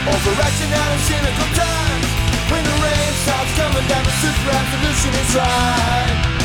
Overreaction out of cynical times. When the rain stops coming down, the super absolution is right.